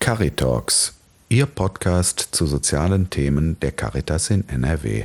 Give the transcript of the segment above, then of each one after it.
Caritalks, Ihr Podcast zu sozialen Themen der Caritas in NRW.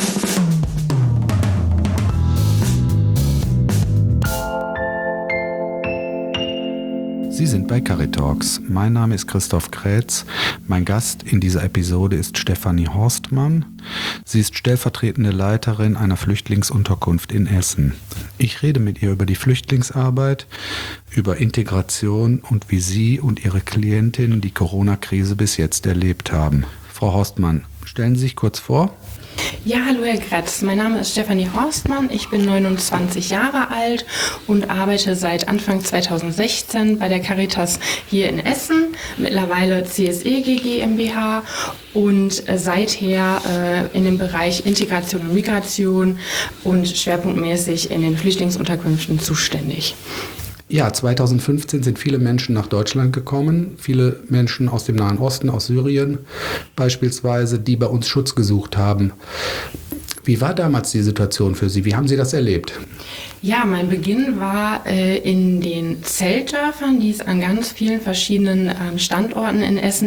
Sie sind bei Caritalks. Mein Name ist Christoph Krätz. Mein Gast in dieser Episode ist Stefanie Horstmann. Sie ist stellvertretende Leiterin einer Flüchtlingsunterkunft in Essen. Ich rede mit ihr über die Flüchtlingsarbeit, über Integration und wie sie und ihre Klientinnen die Corona-Krise bis jetzt erlebt haben. Frau Horstmann, stellen Sie sich kurz vor. Ja, hallo Herr Kratz, mein Name ist Stefanie Horstmann, ich bin 29 Jahre alt und arbeite seit Anfang 2016 bei der Caritas hier in Essen, mittlerweile CSEG GmbH und seither in dem Bereich Integration und Migration und schwerpunktmäßig in den Flüchtlingsunterkünften zuständig. Ja, 2015 sind viele Menschen nach Deutschland gekommen, viele Menschen aus dem Nahen Osten, aus Syrien beispielsweise, die bei uns Schutz gesucht haben. Wie war damals die Situation für Sie? Wie haben Sie das erlebt? Ja, mein Beginn war in den Zeltdörfern, die es an ganz vielen verschiedenen Standorten in Essen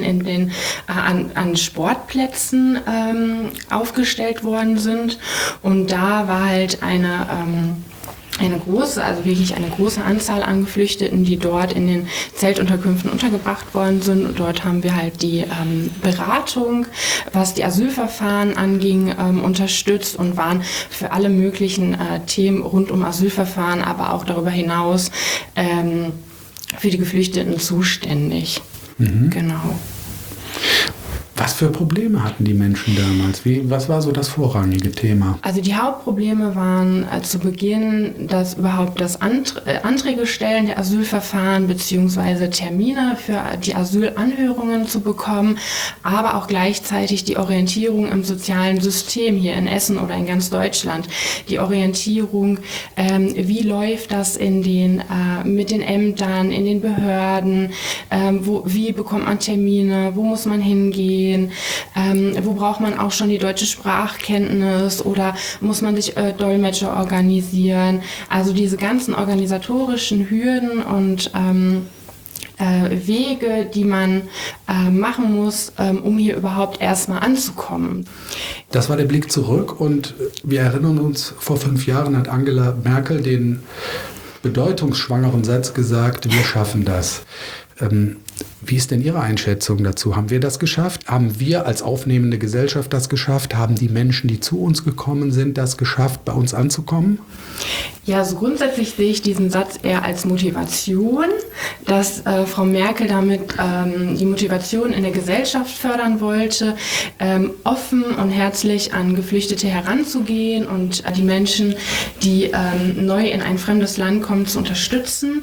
an Sportplätzen aufgestellt worden sind. Und da war halt eine große Anzahl an Geflüchteten, die dort in den Zeltunterkünften untergebracht worden sind. Und dort haben wir halt die Beratung, was die Asylverfahren anging, unterstützt und waren für alle möglichen Themen rund um Asylverfahren, aber auch darüber hinaus für die Geflüchteten zuständig. Mhm. Genau. Was für Probleme hatten die Menschen damals? Was war so das vorrangige Thema? Also die Hauptprobleme waren zu Beginn, dass überhaupt das Anträge stellen der Asylverfahren bzw. Termine für die Asylanhörungen zu bekommen, aber auch gleichzeitig die Orientierung im sozialen System hier in Essen oder in ganz Deutschland. Die Orientierung, wie läuft das mit den Ämtern, in den Behörden, wie bekommt man Termine, wo muss man hingehen? Wo braucht man auch schon die deutsche Sprachkenntnis oder muss man sich Dolmetscher organisieren? Also diese ganzen organisatorischen Hürden und Wege, die man machen muss, um hier überhaupt erstmal anzukommen. Das war der Blick zurück und wir erinnern uns, vor 5 Jahren hat Angela Merkel den bedeutungsschwangeren Satz gesagt, wir schaffen das. Wie ist denn Ihre Einschätzung dazu? Haben wir das geschafft? Haben wir als aufnehmende Gesellschaft das geschafft? Haben die Menschen, die zu uns gekommen sind, das geschafft, bei uns anzukommen? Ja, also grundsätzlich sehe ich diesen Satz eher als Motivation, dass Frau Merkel damit die Motivation in der Gesellschaft fördern wollte, offen und herzlich an Geflüchtete heranzugehen und die Menschen, die neu in ein fremdes Land kommen, zu unterstützen.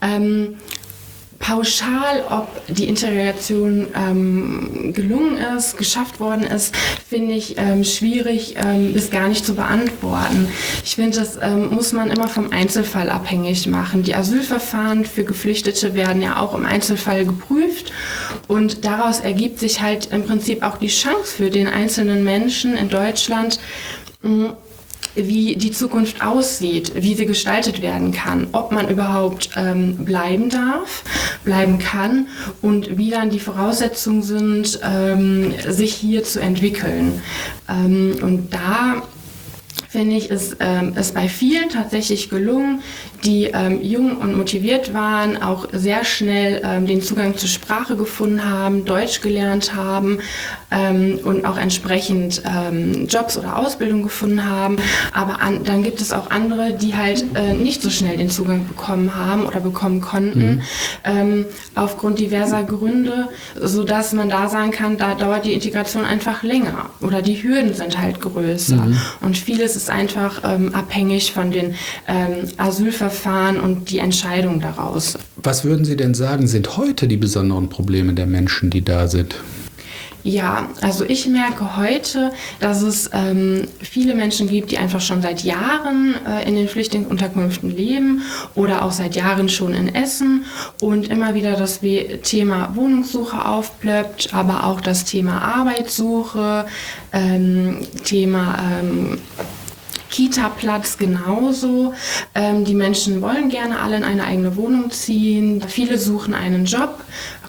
Pauschal, ob die Integration gelungen ist, geschafft worden ist, finde ich schwierig bis gar nicht zu beantworten. Ich finde, das muss man immer vom Einzelfall abhängig machen. Die Asylverfahren für Geflüchtete werden ja auch im Einzelfall geprüft und daraus ergibt sich halt im Prinzip auch die Chance für den einzelnen Menschen in Deutschland, wie die Zukunft aussieht, wie sie gestaltet werden kann, ob man überhaupt bleiben kann und wie dann die Voraussetzungen sind, sich hier zu entwickeln. Und da finde ich, ist bei vielen tatsächlich gelungen, die jung und motiviert waren, auch sehr schnell den Zugang zur Sprache gefunden haben, Deutsch gelernt haben und auch entsprechend Jobs oder Ausbildung gefunden haben. Aber dann gibt es auch andere, die halt nicht so schnell den Zugang bekommen haben oder bekommen konnten, aufgrund diverser Gründe, sodass man da sagen kann, da dauert die Integration einfach länger oder die Hürden sind halt größer. Und vieles ist einfach abhängig von den Asylverfahren und die Entscheidung daraus. Was würden Sie denn sagen, sind heute die besonderen Probleme der Menschen, die da sind? Ja, also ich merke heute, dass es viele Menschen gibt, die einfach schon seit Jahren in den Flüchtlingsunterkünften leben oder auch seit Jahren schon in Essen und immer wieder das Thema Wohnungssuche aufplöppt, aber auch das Thema Arbeitssuche, Thema Kita-Platz genauso. Die Menschen wollen gerne alle in eine eigene Wohnung ziehen. Viele suchen einen Job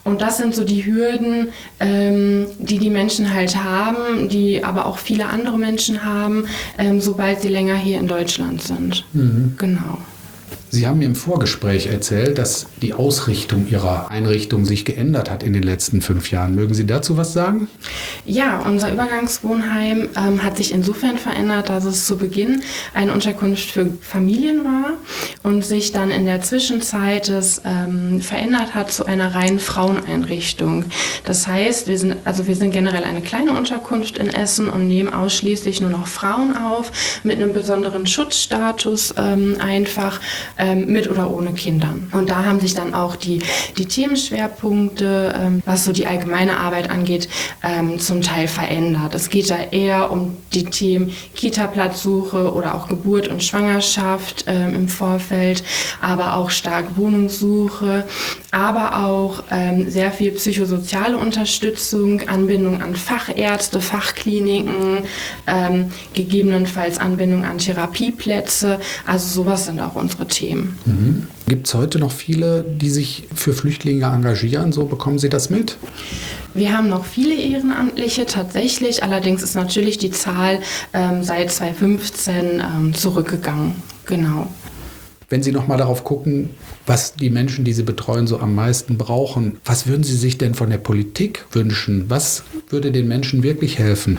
Und das sind so die Hürden, die Menschen halt haben, die aber auch viele andere Menschen haben, sobald sie länger hier in Deutschland sind. Genau. Sie haben mir im Vorgespräch erzählt, dass die Ausrichtung Ihrer Einrichtung sich geändert hat in den letzten 5 Jahren. Mögen Sie dazu was sagen? Ja, unser Übergangswohnheim hat sich insofern verändert, dass es zu Beginn eine Unterkunft für Familien war und sich dann in der Zwischenzeit es verändert hat zu einer reinen Fraueneinrichtung. Das heißt, wir sind generell eine kleine Unterkunft in Essen und nehmen ausschließlich nur noch Frauen auf, mit einem besonderen Schutzstatus einfach. Mit oder ohne Kindern. Und da haben sich dann auch die Themenschwerpunkte, was so die allgemeine Arbeit angeht, zum Teil verändert. Es geht da eher um die Themen Kita-Platzsuche oder auch Geburt und Schwangerschaft im Vorfeld, aber auch stark Wohnungssuche, aber auch sehr viel psychosoziale Unterstützung, Anbindung an Fachärzte, Fachkliniken, gegebenenfalls Anbindung an Therapieplätze. Also sowas sind auch unsere Themen. Gibt es heute noch viele, die sich für Flüchtlinge engagieren? So bekommen Sie das mit? Wir haben noch viele Ehrenamtliche tatsächlich, allerdings ist natürlich die Zahl seit 2015 zurückgegangen. Genau. Wenn Sie noch mal darauf gucken, was die Menschen, die Sie betreuen, so am meisten brauchen, was würden Sie sich denn von der Politik wünschen? Was würde den Menschen wirklich helfen?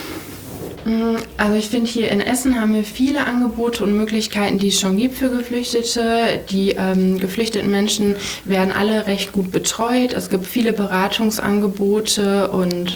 Also ich finde, hier in Essen haben wir viele Angebote und Möglichkeiten, die es schon gibt für Geflüchtete. Die geflüchteten Menschen werden alle recht gut betreut. Es gibt viele Beratungsangebote und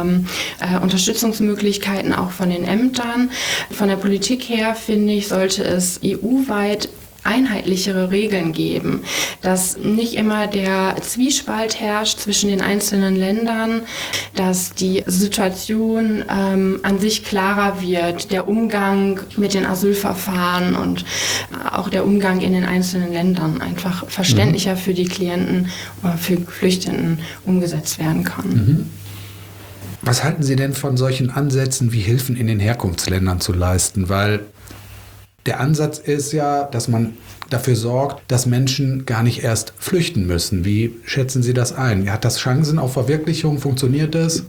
Unterstützungsmöglichkeiten auch von den Ämtern. Von der Politik her, finde ich, sollte es EU-weit einheitlichere Regeln geben, dass nicht immer der Zwiespalt herrscht zwischen den einzelnen Ländern, dass die Situation an sich klarer wird, der Umgang mit den Asylverfahren und auch der Umgang in den einzelnen Ländern einfach verständlicher für die Klienten oder für Geflüchteten umgesetzt werden kann. Was halten Sie denn von solchen Ansätzen wie Hilfen in den Herkunftsländern zu leisten? Weil der Ansatz ist ja, dass man dafür sorgt, dass Menschen gar nicht erst flüchten müssen. Wie schätzen Sie das ein? Hat das Chancen auf Verwirklichung? Funktioniert das?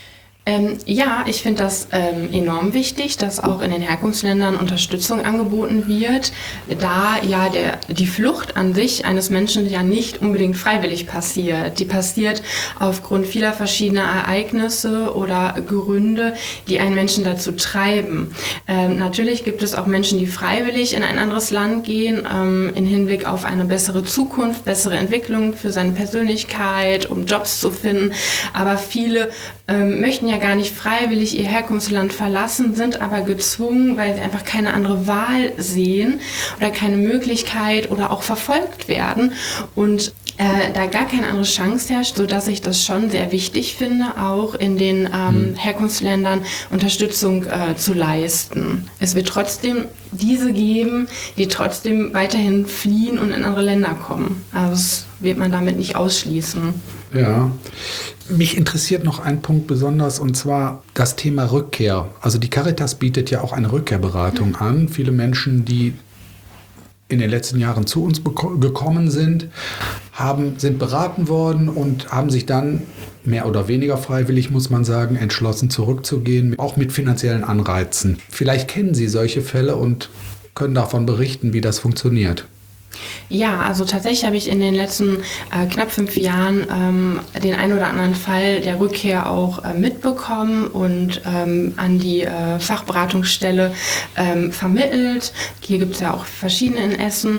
Ja, ich finde das enorm wichtig, dass auch in den Herkunftsländern Unterstützung angeboten wird, da ja die Flucht an sich eines Menschen ja nicht unbedingt freiwillig passiert. Die passiert aufgrund vieler verschiedener Ereignisse oder Gründe, die einen Menschen dazu treiben. Natürlich gibt es auch Menschen, die freiwillig in ein anderes Land gehen, in Hinblick auf eine bessere Zukunft, bessere Entwicklung für seine Persönlichkeit, um Jobs zu finden. Aber viele möchten ja gar nicht freiwillig ihr Herkunftsland verlassen, sind aber gezwungen, weil sie einfach keine andere Wahl sehen oder keine Möglichkeit oder auch verfolgt werden und da gar keine andere Chance herrscht, sodass ich das schon sehr wichtig finde, auch in den Herkunftsländern Unterstützung zu leisten. Es wird trotzdem diese geben, die trotzdem weiterhin fliehen und in andere Länder kommen. Also das wird man damit nicht ausschließen. Ja, mich interessiert noch ein Punkt besonders, und zwar das Thema Rückkehr. Also die Caritas bietet ja auch eine Rückkehrberatung an. Viele Menschen, die in den letzten Jahren zu uns gekommen sind, sind beraten worden und haben sich dann mehr oder weniger freiwillig, muss man sagen, entschlossen zurückzugehen, auch mit finanziellen Anreizen. Vielleicht kennen Sie solche Fälle und können davon berichten, wie das funktioniert. Ja, also tatsächlich habe ich in den letzten knapp 5 Jahren den einen oder anderen Fall der Rückkehr auch mitbekommen und an die Fachberatungsstelle vermittelt. Hier gibt es ja auch verschiedene in Essen.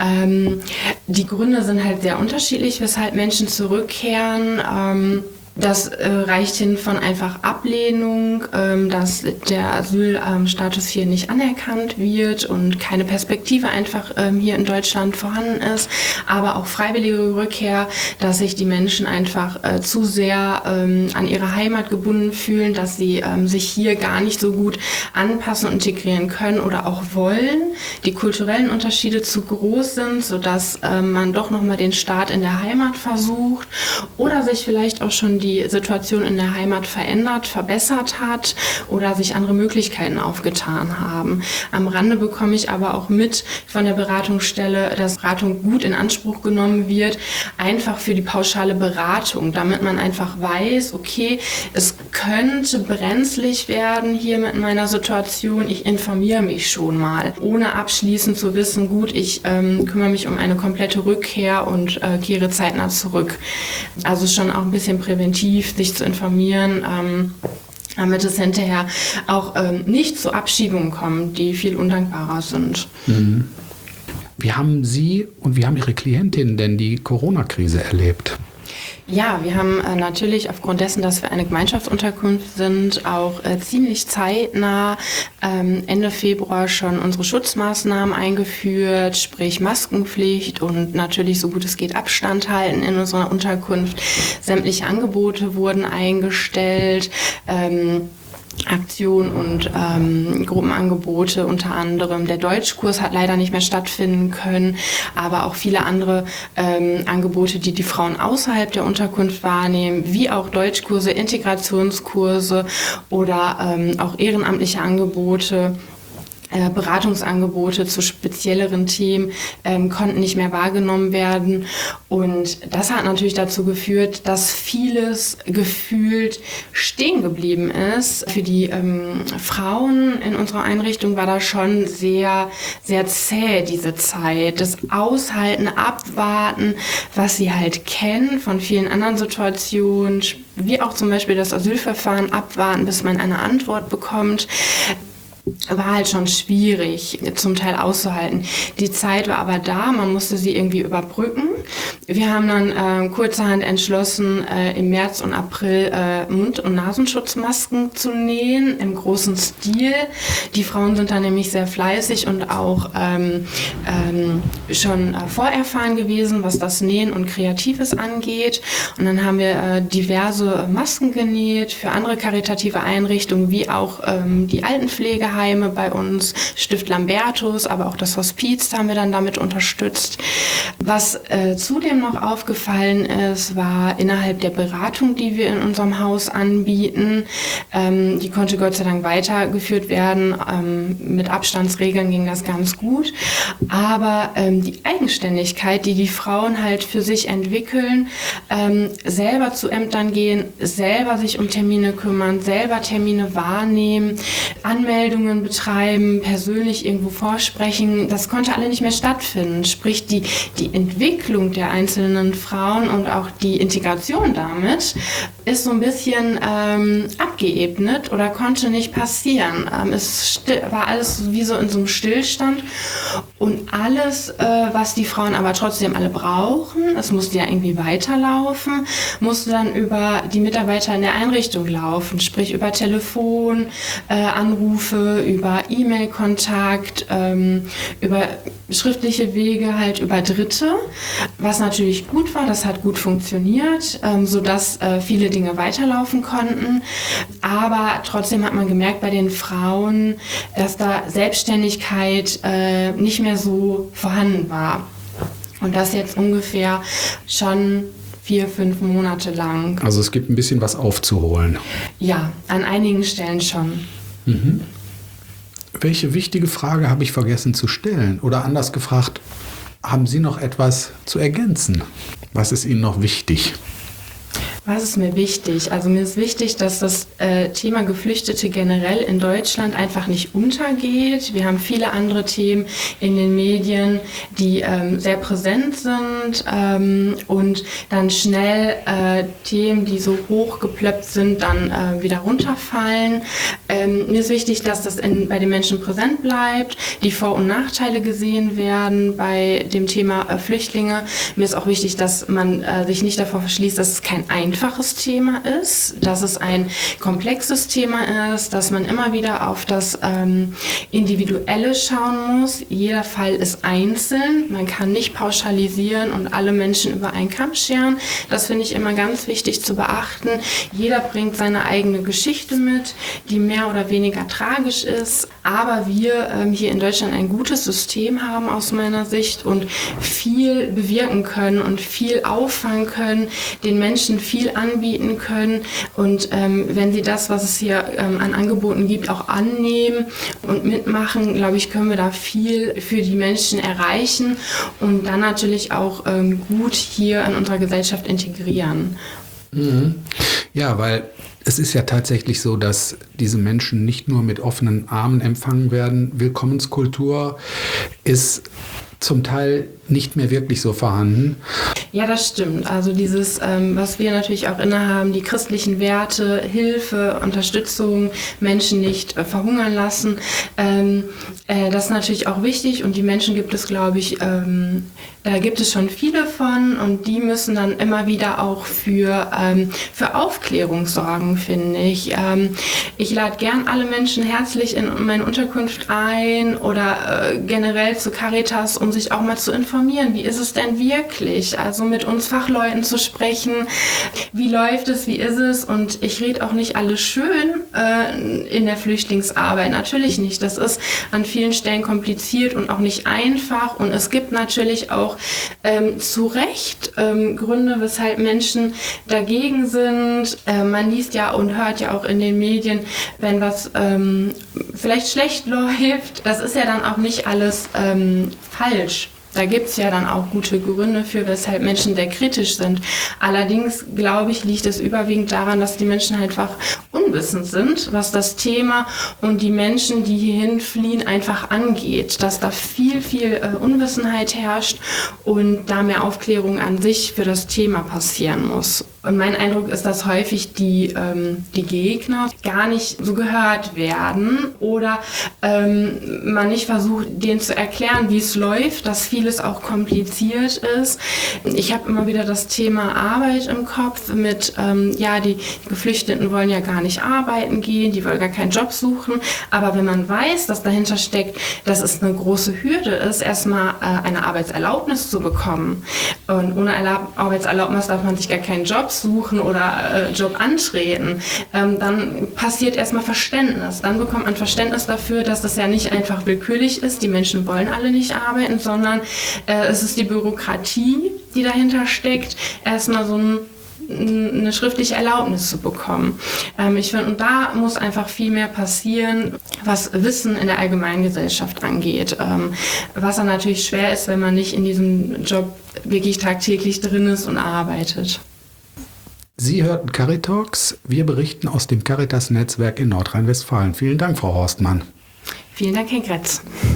Die Gründe sind halt sehr unterschiedlich, weshalb Menschen zurückkehren. Das reicht hin von einfach Ablehnung, dass der Asylstatus hier nicht anerkannt wird und keine Perspektive einfach hier in Deutschland vorhanden ist, aber auch freiwillige Rückkehr, dass sich die Menschen einfach zu sehr an ihre Heimat gebunden fühlen, dass sie sich hier gar nicht so gut anpassen und integrieren können oder auch wollen, die kulturellen Unterschiede zu groß sind, sodass man doch nochmal den Start in der Heimat versucht oder sich vielleicht auch schon die die Situation in der Heimat verändert, verbessert hat oder sich andere Möglichkeiten aufgetan haben. Am Rande bekomme ich aber auch mit von der Beratungsstelle, dass Beratung gut in Anspruch genommen wird, einfach für die pauschale Beratung, damit man einfach weiß, okay, es könnte brenzlig werden hier mit meiner Situation, ich informiere mich schon mal, ohne abschließend zu wissen, gut, ich kümmere mich um eine komplette Rückkehr und kehre zeitnah zurück. Also schon auch ein bisschen präventiv, sich zu informieren, damit es hinterher auch nicht zu Abschiebungen kommt, die viel undankbarer sind. Mhm. Wie haben Sie und wie haben Ihre Klientinnen denn die Corona-Krise erlebt? Ja, wir haben natürlich aufgrund dessen, dass wir eine Gemeinschaftsunterkunft sind, auch ziemlich zeitnah Ende Februar schon unsere Schutzmaßnahmen eingeführt, sprich Maskenpflicht und natürlich so gut es geht Abstand halten in unserer Unterkunft. Sämtliche Angebote wurden eingestellt. Aktionen und Gruppenangebote, unter anderem der Deutschkurs hat leider nicht mehr stattfinden können, aber auch viele andere Angebote, die die Frauen außerhalb der Unterkunft wahrnehmen, wie auch Deutschkurse, Integrationskurse oder auch ehrenamtliche Angebote. Beratungsangebote zu spezielleren Themen konnten nicht mehr wahrgenommen werden. Und das hat natürlich dazu geführt, dass vieles gefühlt stehen geblieben ist. Für die Frauen in unserer Einrichtung war das schon sehr, sehr zäh, diese Zeit. Das Aushalten, Abwarten, was sie halt kennen von vielen anderen Situationen, wie auch zum Beispiel das Asylverfahren, abwarten, bis man eine Antwort bekommt. War halt schon schwierig, zum Teil auszuhalten. Die Zeit war aber da, man musste sie irgendwie überbrücken. Wir haben dann kurzerhand entschlossen, im März und April Mund- und Nasenschutzmasken zu nähen, im großen Stil. Die Frauen sind da nämlich sehr fleißig und auch schon vorerfahren gewesen, was das Nähen und Kreatives angeht. Und dann haben wir diverse Masken genäht für andere karitative Einrichtungen, wie auch die Altenpflegeheime bei uns, Stift Lambertus, aber auch das Hospiz haben wir dann damit unterstützt. Was zudem noch aufgefallen ist, war innerhalb der Beratung, die wir in unserem Haus anbieten, die konnte Gott sei Dank weitergeführt werden. Mit Abstandsregeln ging das ganz gut. Aber die Eigenständigkeit, die die Frauen halt für sich entwickeln, selber zu Ämtern gehen, selber sich um Termine kümmern, selber Termine wahrnehmen, Anmeldungen betreiben, persönlich irgendwo vorsprechen, das konnte alle nicht mehr stattfinden. Sprich, die Entwicklung der einzelnen Frauen und auch die Integration damit ist so ein bisschen abgeebnet oder konnte nicht passieren. Es war alles wie so in so einem Stillstand und alles, was die Frauen aber trotzdem alle brauchen, es musste ja irgendwie weiterlaufen, musste dann über die Mitarbeiter in der Einrichtung laufen, sprich über Telefon, Anrufe, über E-Mail-Kontakt, über schriftliche Wege, halt über Dritte, was natürlich gut war, das hat gut funktioniert, sodass viele Dinge weiterlaufen konnten, aber trotzdem hat man gemerkt bei den Frauen, dass da Selbstständigkeit nicht mehr so vorhanden war. Und das jetzt ungefähr schon 4-5 Monate lang. Also es gibt ein bisschen was aufzuholen. Ja, an einigen Stellen schon. Mhm. Welche wichtige Frage habe ich vergessen zu stellen? Oder anders gefragt, haben Sie noch etwas zu ergänzen? Was ist Ihnen noch wichtig? Was ist mir wichtig? Also mir ist wichtig, dass das Thema Geflüchtete generell in Deutschland einfach nicht untergeht. Wir haben viele andere Themen in den Medien, die sehr präsent sind und dann schnell Themen, die so hochgeplöppt sind, dann wieder runterfallen. Mir ist wichtig, dass das bei den Menschen präsent bleibt, die Vor- und Nachteile gesehen werden bei dem Thema Flüchtlinge. Mir ist auch wichtig, dass man sich nicht davor verschließt, dass es kein einfaches Thema ist, dass es ein komplexes Thema ist, dass man immer wieder auf das Individuelle schauen muss. Jeder Fall ist einzeln, man kann nicht pauschalisieren und alle Menschen über einen Kamm scheren. Das finde ich immer ganz wichtig zu beachten. Jeder bringt seine eigene Geschichte mit, die mehr oder weniger tragisch ist, aber wir hier in Deutschland ein gutes System haben aus meiner Sicht und viel bewirken können und viel auffangen können, den Menschen viel viel anbieten können. Und wenn sie das, was es hier an Angeboten gibt, auch annehmen und mitmachen, glaube ich, können wir da viel für die Menschen erreichen und dann natürlich auch gut hier in unserer Gesellschaft integrieren. Ja, weil es ist ja tatsächlich so, dass diese Menschen nicht nur mit offenen Armen empfangen werden. Willkommenskultur ist zum Teil nicht mehr wirklich so vorhanden. Ja, das stimmt. Also dieses, was wir natürlich auch innehaben, die christlichen Werte, Hilfe, Unterstützung, Menschen nicht verhungern lassen, das ist natürlich auch wichtig und die Menschen gibt es, glaube ich, da gibt es schon viele von und die müssen dann immer wieder auch für Aufklärung sorgen, finde ich. Ich lade gern alle Menschen herzlich in meine Unterkunft ein oder generell zu Caritas, um sich auch mal zu informieren. Wie ist es denn wirklich? Also mit uns Fachleuten zu sprechen. Wie läuft es? Wie ist es? Und ich rede auch nicht alles schön in der Flüchtlingsarbeit. Natürlich nicht. Das ist an vielen Stellen kompliziert und auch nicht einfach. Und es gibt natürlich auch zu Recht Gründe, weshalb Menschen dagegen sind. Man liest ja und hört ja auch in den Medien, wenn was vielleicht schlecht läuft. Das ist ja dann auch nicht alles falsch. Da gibt es ja dann auch gute Gründe für, weshalb Menschen sehr kritisch sind. Allerdings, glaube ich, liegt es überwiegend daran, dass die Menschen einfach unwissend sind, was das Thema und die Menschen, die hierhin fliehen, einfach angeht. Dass da viel, viel Unwissenheit herrscht und da mehr Aufklärung an sich für das Thema passieren muss. Und mein Eindruck ist, dass häufig die Gegner gar nicht so gehört werden oder man nicht versucht, denen zu erklären, wie es läuft, dass vieles auch kompliziert ist. Ich habe immer wieder das Thema Arbeit im Kopf mit, die Geflüchteten wollen ja gar nicht arbeiten gehen, die wollen gar keinen Job suchen. Aber wenn man weiß, dass dahinter steckt, dass es eine große Hürde ist, erstmal eine Arbeitserlaubnis zu bekommen. Und ohne Arbeitserlaubnis darf man sich gar keinen Job suchen oder Job antreten, dann passiert erstmal Verständnis. Dann bekommt man Verständnis dafür, dass das ja nicht einfach willkürlich ist. Die Menschen wollen alle nicht arbeiten, sondern es ist die Bürokratie, die dahinter steckt, erstmal so eine schriftliche Erlaubnis zu bekommen. Ich finde, und da muss einfach viel mehr passieren, was Wissen in der allgemeinen Gesellschaft angeht. Was dann natürlich schwer ist, wenn man nicht in diesem Job wirklich tagtäglich drin ist und arbeitet. Sie hörten Caritalks. Wir berichten aus dem Caritas-Netzwerk in Nordrhein-Westfalen. Vielen Dank, Frau Horstmann. Vielen Dank, Herr Gretz.